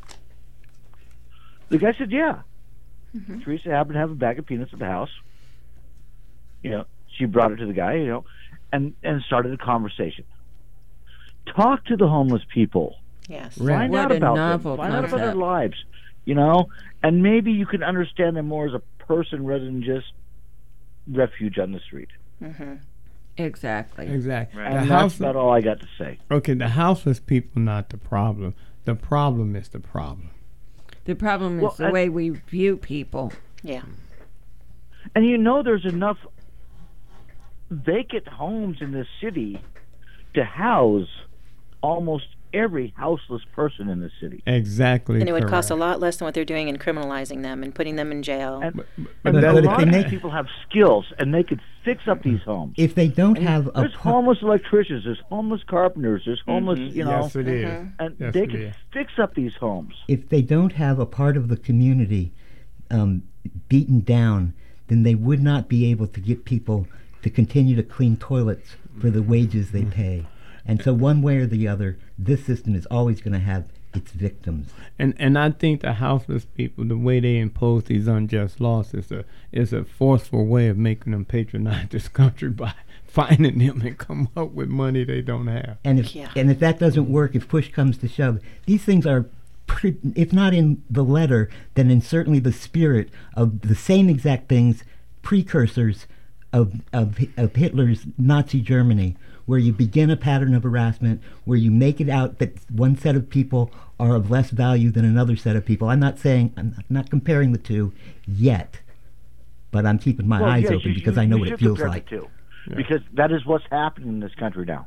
The guy said, "Yeah." Mm-hmm. Teresa happened to have a bag of peanuts at the house. You know, she brought it to the guy, you know, and, and started a conversation. Talk to the homeless people. Yes. Find What out a about novel them. Find out about their concept. lives, you know, and maybe you can understand them more as a person rather than just refuge on the street. Mm-hmm. Exactly. Exactly. And The that's house- about all I got to say. Okay, the houseless people not the problem. The problem is the problem. The problem is Well, the I- way we view people. Yeah. And you know there's enough vacant homes in this city to house almost every houseless person in the city. Exactly. And it would cost a correct. lot less than what they're doing in criminalizing them and putting them in jail. And, But and that- a if lot they of make- these people have skills, and they could fix up these homes. If they don't And have a there's par- homeless electricians, there's homeless carpenters, there's homeless, Mhm. you know, Yes, it is. Mhm. and Yes, they it could is. fix up these homes. if they don't have a part of the community um, beaten down, then they would not be able to get people to continue to clean toilets for the wages they pay. And so one way or the other, this system is always going to have its victims. And and I think the houseless people, the way they impose these unjust laws, is a is a forceful way of making them patronize this country by finding them and come up with money they don't have. And if Yeah. and if that doesn't work, if push comes to shove, these things are, pre- if not in the letter, then in certainly the spirit of the same exact things, precursors of of, of Hitler's Nazi Germany, where you begin a pattern of harassment, where you make it out that one set of people are of less value than another set of people. I'm not saying, I'm not- not comparing the two yet, but I'm keeping my Well, eyes yes, open you- because you- I know you what it should feels compare like. the two, because that is what's happening in this country now.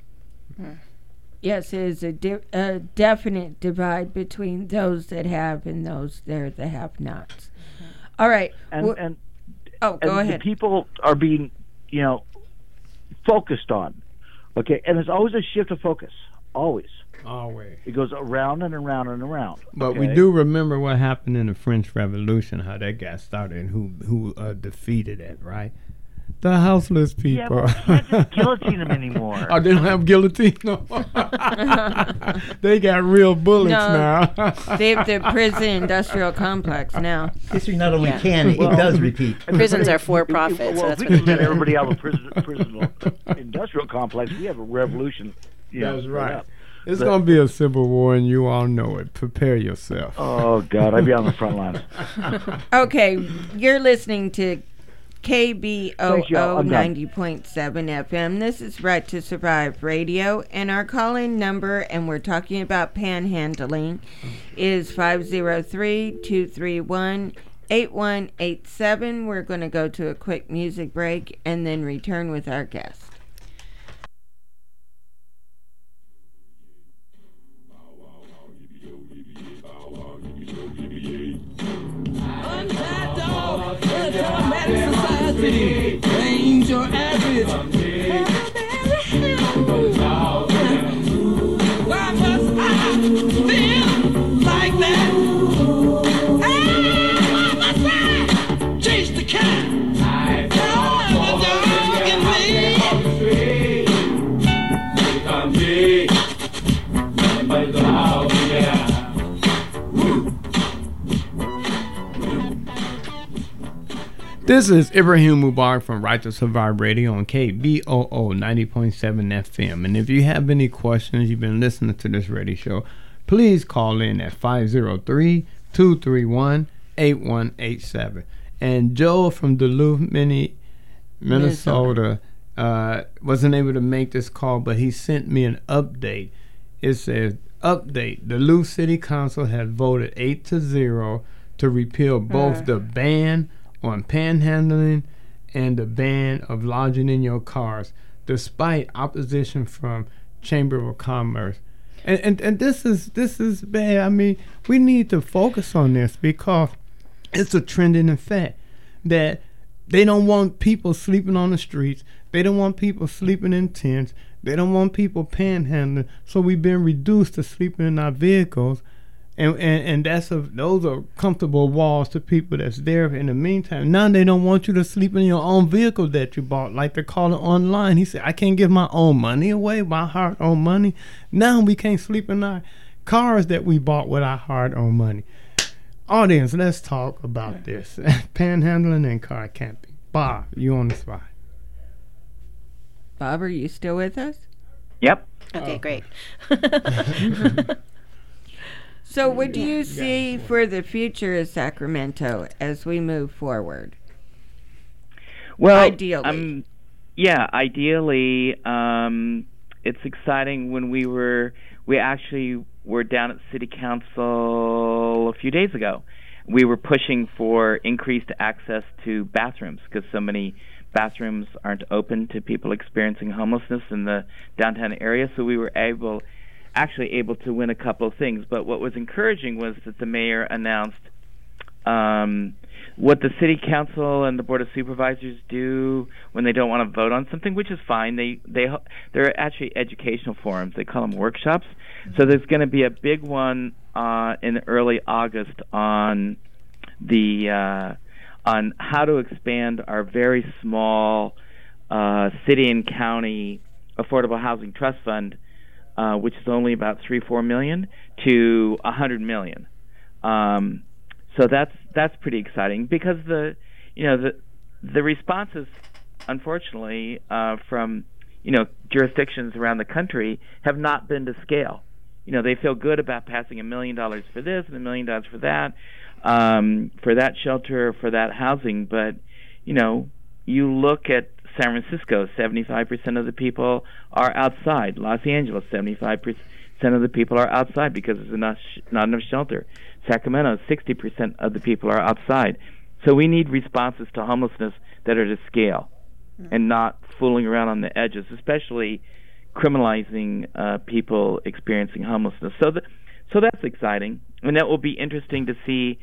Yes, there's a, di- a definite divide between those that have and those that that have nots. All right. And wh- and oh, go and ahead. the people are being, you know, focused on. Okay, and there's always a shift of focus. Always. Always. It goes around and around and around. But we okay? do remember what happened in the French Revolution, how that got started, and who who uh, defeated it, right? The houseless Yeah, people. but we can't just guillotine them anymore. Oh, they don't have guillotine no more. They got real bullets No, now. they have the prison industrial complex now. History not only Yeah. can, it Well, does repeat. Prisons are for If- if- profit, Well, so if that's we what they're can get doing. everybody out of the prison, prison industrial complex, we have a revolution. You know, That's straight right. up. It's But- going to be a civil war, and you all know it. Prepare yourself. Oh, God, I'd be on the front lines. Okay, you're listening to K B O Thanks, y'all. O I'm done. ninety point seven F M. This is Right to Survive Radio, and our call-in number, and we're talking about panhandling, is five oh three, two three one, eight one eight seven. We're going to go to a quick music break and then return with our guest. Society ain't your average. Why must I feel like that? Hey, why must I chase the cat? I oh, the dog in me. Come see, but the house, yeah. This is Ibrahim Mubarak from Right to Survive Radio on K B O O ninety point seven F M. And if you have any questions, you've been listening to this radio show, please call in at five oh three, two three one, eight one eight seven. And Joe from Duluth, Mini, Minnesota, uh, wasn't able to make this call, but he sent me an update. It says, update, Duluth City Council has voted eight to zero to repeal both Uh. the ban on panhandling and the ban of lodging in your cars, despite opposition from Chamber of Commerce. And, and and this is this is bad. I mean, we need to focus on this because it's a trending effect that they don't want people sleeping on the streets. They don't want people sleeping in tents. They don't want people panhandling. So we've been reduced to sleeping in our vehicles. And, and and that's a those are comfortable walls to people that's there in the meantime. Now they don't want you to sleep in your own vehicle that you bought, like they call it online. He said, I can't give my own money away, my hard-earned money. Now we can't sleep in our cars that we bought with our hard-earned money. Audience, let's talk about this. Panhandling and car camping. Bob, you on the spot. Bob, are you still with us? Yep. Okay, Oh. great. So what do you see for the future of Sacramento as we move forward? Well, Ideally. Um, yeah, ideally, um, it's exciting. When we were, we actually were down at City Council a few days ago. We were pushing for increased access to bathrooms because so many bathrooms aren't open to people experiencing homelessness in the downtown area. So we were able, actually able to win a couple of things. But what was encouraging was that the mayor announced um, what the city council and the board of supervisors do when they don't want to vote on something, which is fine. They they they're actually educational forums. They call them workshops. So there's going to be a big one uh, in early August on the uh, on how to expand our very small uh, city and county affordable housing trust fund, uh, which is only about three four million, to a hundred million. Um, so that's that's pretty exciting because the you know the the responses, unfortunately, uh, from you know jurisdictions around the country have not been to scale. You know, they feel good about passing a million dollars for this and a million dollars for that, um, for that shelter, for that housing. But, you know, you look at San Francisco, seventy-five percent of the people are outside. Los Angeles, seventy-five percent of the people are outside because there's enough sh- not enough shelter. Sacramento, sixty percent of the people are outside. So we need responses to homelessness that are to scale mm-hmm. and not fooling around on the edges, especially criminalizing uh, people experiencing homelessness. So, th- so that's exciting, and that will be interesting to see.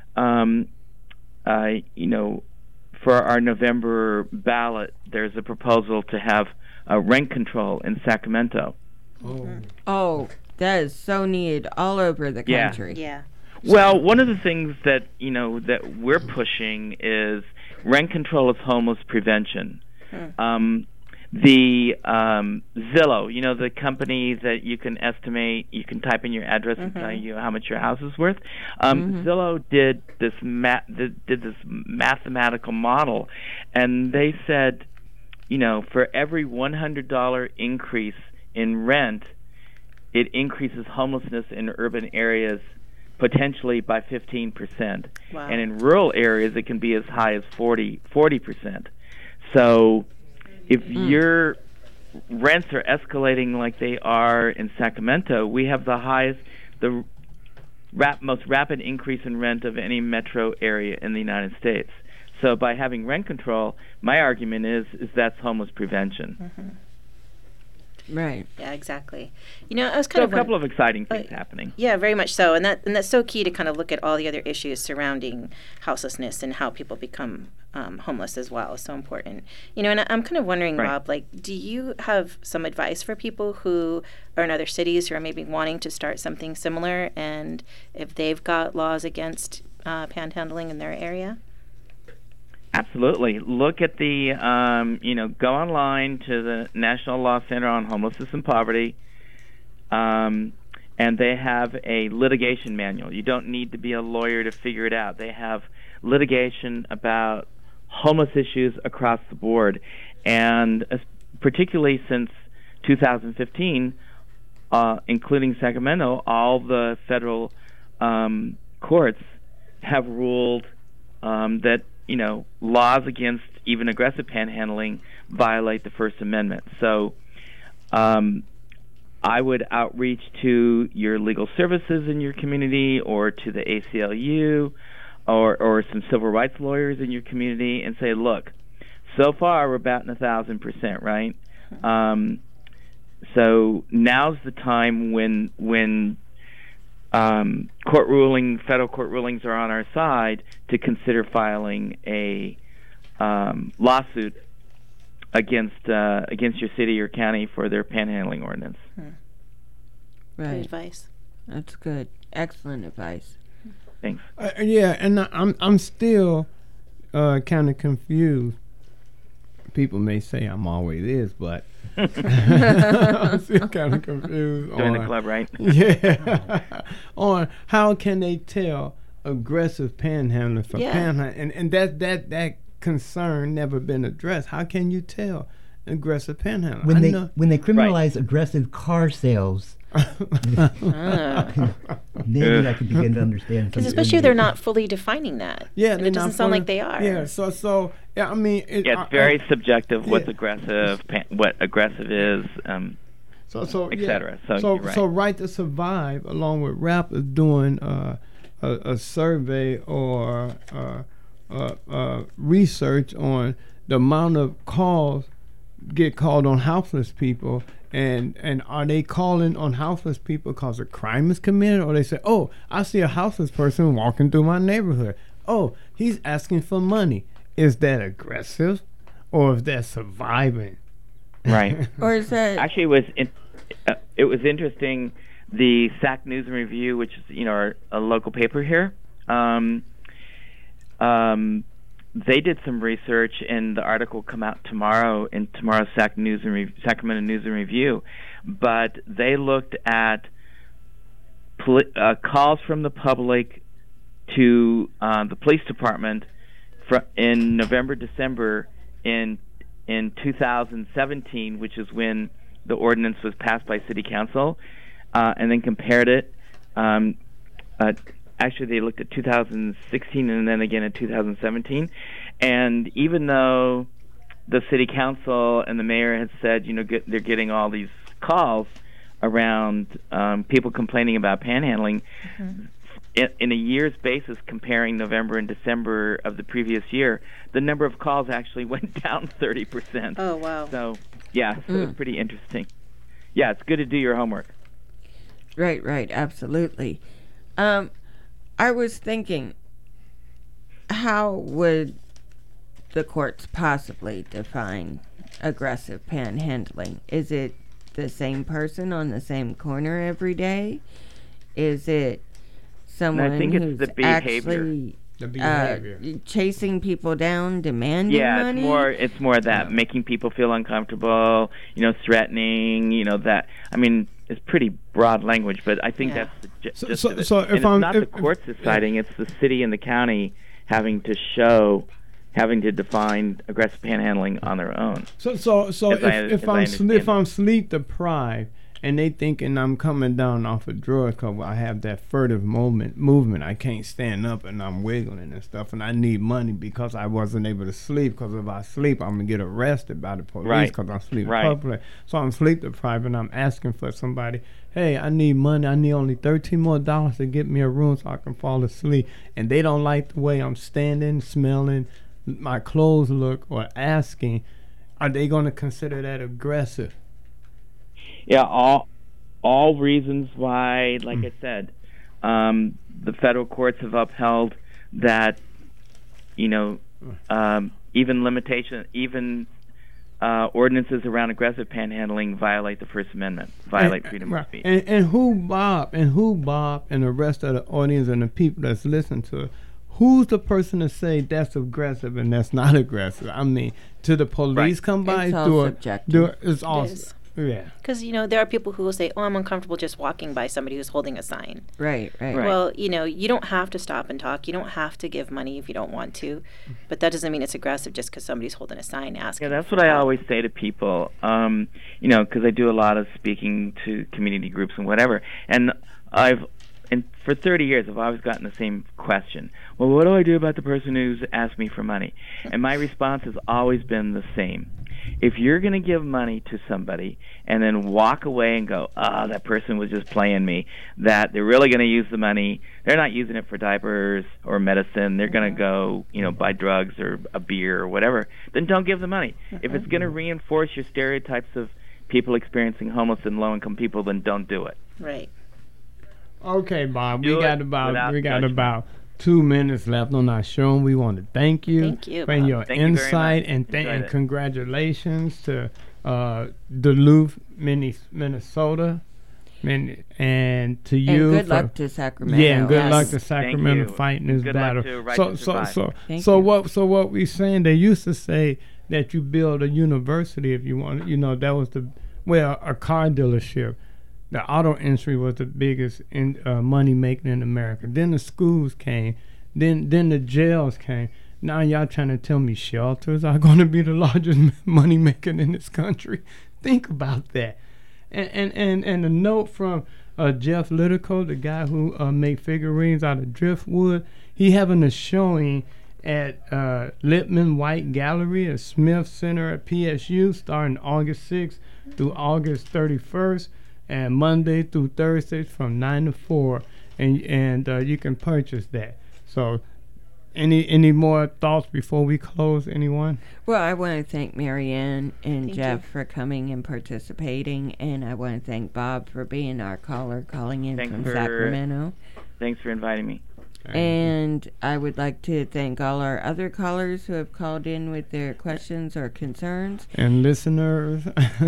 Um, uh, you know, for our November ballot, there's a proposal to have uh, rent control in Sacramento. Oh. oh, that is so needed all over the Yeah. country. Yeah. Well, one of the things that you know that we're pushing is rent control is homeless prevention. Hmm. Um, the um, Zillow, you know, the company that you can estimate, you can type in your address and Mhm. tell you how much your house is worth. Um, Mhm. Zillow did this ma- did, did this mathematical model, and they said, you know, for every one hundred dollar increase in rent, it increases homelessness in urban areas potentially by fifteen percent. Wow. And in rural areas, it can be as high as forty percent. So if Mm. your rents are escalating like they are in Sacramento, we have the highest, the rap, most rapid increase in rent of any metro area in the United States. So by having rent control, my argument is is that's homeless prevention. Mm-hmm. Right. Yeah, exactly. You know, I was kind So of a couple won- of exciting things uh, happening. Yeah, very much so, and that and that's so key to kind of look at all the other issues surrounding houselessness and how people become um, homeless as well. Is so important. You know, and I- I'm kind of wondering, Right. Rob, like, do you have some advice for people who are in other cities who are maybe wanting to start something similar, and if they've got laws against uh, panhandling in their area? Absolutely. Look at the, um, you know, go online to the National Law Center on Homelessness and Poverty, um, and they have a litigation manual. You don't need to be a lawyer to figure it out. They have litigation about homeless issues across the board, and uh, particularly since two thousand fifteen, uh, including Sacramento, all the federal um, courts have ruled um, that you know, laws against even aggressive panhandling violate the First Amendment. So um, I would outreach to your legal services in your community or to the A C L U or, or some civil rights lawyers in your community and say, look, so far we're batting a thousand percent, right? Um, so now's the time when when Um, court ruling, federal court rulings are on our side to consider filing a um, lawsuit against uh, against your city or county for their panhandling ordinance. Hmm. Right. Good advice. That's good. Excellent advice. Thanks. Uh, yeah, and I- I'm I'm still uh, kind of confused. People may say I'm always is, but I'm still kind of confused. Join the on- club, right? Yeah. On how can they tell aggressive panhandling from Yeah. panhandling, and and that that that concern never been addressed. How can you tell aggressive panhandling? When I they know- when they criminalize aggressive car sales, maybe I could begin to understand. Because some- especially if they're not fully defining that. Yeah, and they're it doesn't not sound fully- like they are. Yeah, so so yeah, I mean, it, Yeah, I- it's very I- subjective what's yeah. aggressive, pan- what aggressive is, um, so so et yeah. cetera. So, so you're right. so Right to Survive, along with RAP, is doing uh, a, a survey or uh, uh, uh, research on the amount of calls get called on houseless people, and and are they calling on houseless people because a crime is committed, or they say, oh, I see a houseless person walking through my neighborhood. Oh, he's asking for money. Is that aggressive, or is that surviving? Right. Or is that Actually, it was in, uh, it was interesting. The S A C News and Review, which is you know our, a local paper here, um, um, they did some research, and the article will come out tomorrow in tomorrow's Sac News and Re- Sacramento News and Review. But they looked at poli- uh, calls from the public to uh, the police department fr- in November, December in in two thousand seventeen, which is when the ordinance was passed by City Council, uh, and then compared it. Um, uh, actually, they looked at two thousand sixteen and then again in two thousand seventeen. And even though the City Council and the mayor had said, you know, get, they're getting all these calls around um, people complaining about panhandling, Mm-hmm. in, in a year's basis, comparing November and December of the previous year, the number of calls actually went down thirty percent. Oh, wow. So, yeah, so Mm. it's pretty interesting. Yeah, it's good to do your homework. Right, right, absolutely. Um, I was thinking, how would the courts possibly define aggressive panhandling? Is it the same person on the same corner every day? Is it someone think it's who's the behavior. actually The uh, behavior. chasing people down, demanding Yeah, money? it's more it's more that making people feel uncomfortable, you know, threatening, you know, that. I mean, it's pretty broad language, but I think Yeah. that's the gi- So- gist so- of it. so And if it's I'm- not if- the courts deciding; it's the city and the county having to show, having to define aggressive panhandling on their own. So so so As if, I- if as I I'm sl- understand if it. I'm sleep deprived and they thinking I'm coming down off of drugs because I have that furtive movement. Movement. I can't stand up and I'm wiggling and stuff, and I need money because I wasn't able to sleep. Because if I sleep, I'm gonna get arrested by the police Right. because I'm sleeping Right. public. So I'm sleep deprived, and I'm asking for somebody. Hey, I need money. I need only thirteen more dollars to get me a room so I can fall asleep. And they don't like the way I'm standing, smelling, my clothes look, or asking. Are they going to consider that aggressive? Yeah, all all reasons why, like I said, um, the federal courts have upheld that, you know, um, even limitation, even uh, ordinances around aggressive panhandling violate the First Amendment, violate and, freedom right. of speech. And, and who Bob and who Bob and the rest of the audience and the people that's listening to it, who's the person to say that's aggressive and that's not aggressive? I mean, to the police Right. come by, It's all do it, subjective. do it, it's all, It is. yeah. Because, you know, there are people who will say, oh, I'm uncomfortable just walking by somebody who's holding a sign. Right, right. Right. Well, you know, you don't have to stop and talk. You don't have to give money if you don't want to. But that doesn't mean it's aggressive just because somebody's holding a sign asking. Yeah, that's what I always say to people. Um, you know, because I do a lot of speaking to community groups and whatever, and I've and for thirty years I've always gotten the same question. Well, what do I do about the person who's asked me for money? And my response has always been the same. If you're going to give money to somebody and then walk away and go, ah, that person was just playing me, that they're really going to use the money, they're not using it for diapers or medicine, they're going to go, you know, buy drugs or a beer or whatever, then don't give the money. If it's going to reinforce your stereotypes of people experiencing homeless and low-income people, then don't do it. Right. Okay, Bob, Do we got it about without we got judgment. about two minutes left on our show, and we want to thank you, Thank you, for Bob. your Thank you very insight much. and, th- Enjoyed and it. congratulations to uh, Duluth, Minne- Minnesota, Min- and to And you. good for- luck to Sacramento. Yeah, and good Yes. luck to Thank Sacramento you. fighting this Good luck battle. to Right so, to so, Survive. so, Thank so you. what? So what we saying? They used to say that you build a university if you want. You know, that was the well, a car dealership. The auto industry was the biggest in, uh, money making in America. Then the schools came. Then then the jails came. Now y'all trying to tell me shelters are going to be the largest money making in this country? Think about that. And and and, and a note from uh, Jeff Litico, the guy who uh, made figurines out of driftwood. He having a showing at uh, Lippman White Gallery at Smith Center at P S U starting August sixth through August thirty-first, and Monday through Thursday from nine to four, and and uh, you can purchase that. So, any any more thoughts before we close? Anyone? Well, I want to thank Marianne and Thank Jeff you. for coming and participating, and I want to thank Bob for being our caller, calling in Thanks from for- Sacramento. Thanks for inviting me. And I would like to thank all our other callers who have called in with their questions or concerns. And listeners.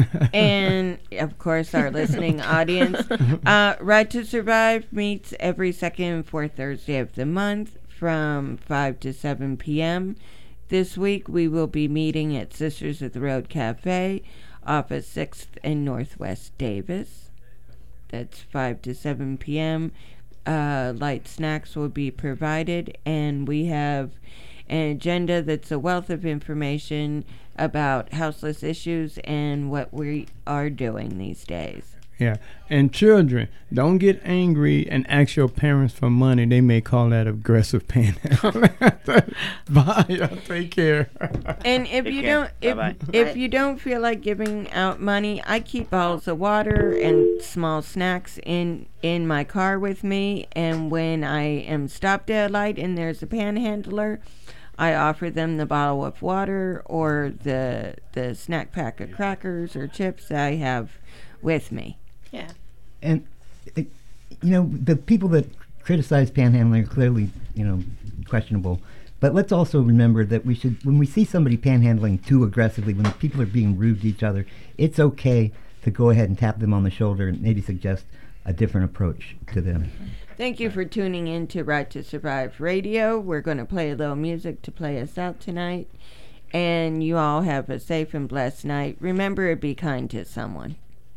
And, of course, our listening audience. Uh, Right to Survive meets every second and fourth Thursday of the month from five to seven p.m. This week we will be meeting at Sisters of the Road Cafe off of sixth and Northwest Davis. That's five to seven p.m. Uh, light snacks will be provided, and we have an agenda that's a wealth of information about houseless issues and what we are doing these days. Yeah, and children, don't get angry and ask your parents for money. They may call that aggressive panhandling. Bye, y'all. Take care. And if Take you care. don't, if Bye-bye. if Bye. you don't feel like giving out money, I keep bottles of water and small snacks in in my car with me. And when I am stopped at a light and there's a panhandler, I offer them the bottle of water or the the snack pack of crackers or chips that I have with me. Yeah. And, uh, you know, the people that criticize panhandling are clearly, you know, questionable. But let's also remember that we should, when we see somebody panhandling too aggressively, when people are being rude to each other, it's okay to go ahead and tap them on the shoulder and maybe suggest a different approach to them. Thank you for tuning in to Right to Survive Radio. We're going to play a little music to play us out tonight. And you all have a safe and blessed night. Remember to be kind to someone.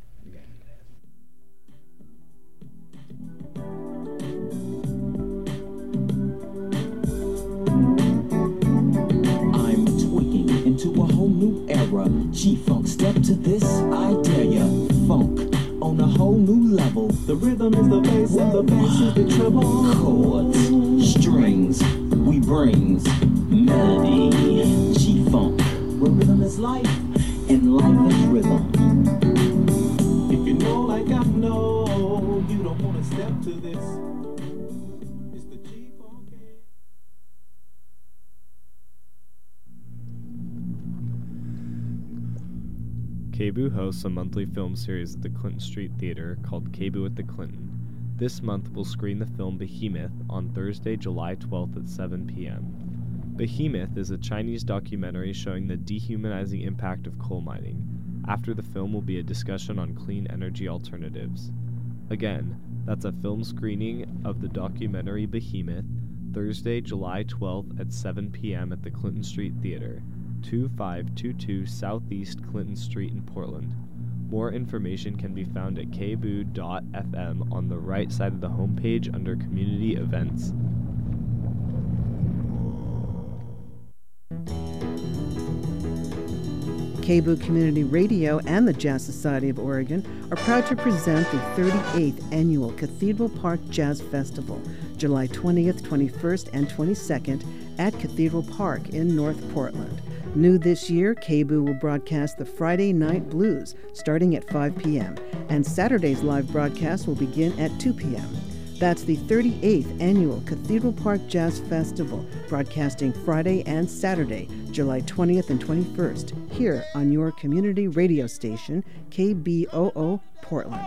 I'm tweaking into a whole new era. G-Funk, step to this, I dare ya. Funk on a whole new level. The rhythm is the bass and the bass is the treble. Chords, strings, we brings melody, G-funk, where rhythm is life and life is rhythm. If you know like I know, you don't want to step to this. It's the G-funk. K B O O hosts a monthly film series at the Clinton Street Theater called K B O O at the Clinton. This month we'll screen the film Behemoth on Thursday, July twelfth at seven p.m. Behemoth is a Chinese documentary showing the dehumanizing impact of coal mining. After the film will be a discussion on clean energy alternatives. Again, that's a film screening of the documentary Behemoth, Thursday, July twelfth at seven p.m. at the Clinton Street Theater, two five two two Southeast Clinton Street in Portland. More information can be found at k b o o dot f m on the right side of the homepage under Community Events. K B O O Community Radio and the Jazz Society of Oregon are proud to present the thirty-eighth Annual Cathedral Park Jazz Festival, July twentieth, twenty-first, and twenty-second at Cathedral Park in North Portland. New this year, K B O O will broadcast the Friday Night Blues starting at five p.m., and Saturday's live broadcast will begin at two p.m. That's the thirty-eighth Annual Cathedral Park Jazz Festival, broadcasting Friday and Saturday, July twentieth and twenty-first, here on your community radio station, K B O O Portland.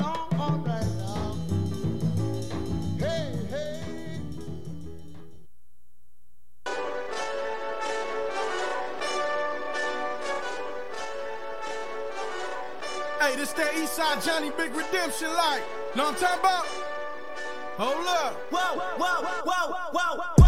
Hey, this that Eastside Johnny Big Redemption like. Know what I'm talking about? Hold up. Whoa, whoa, whoa, whoa, whoa.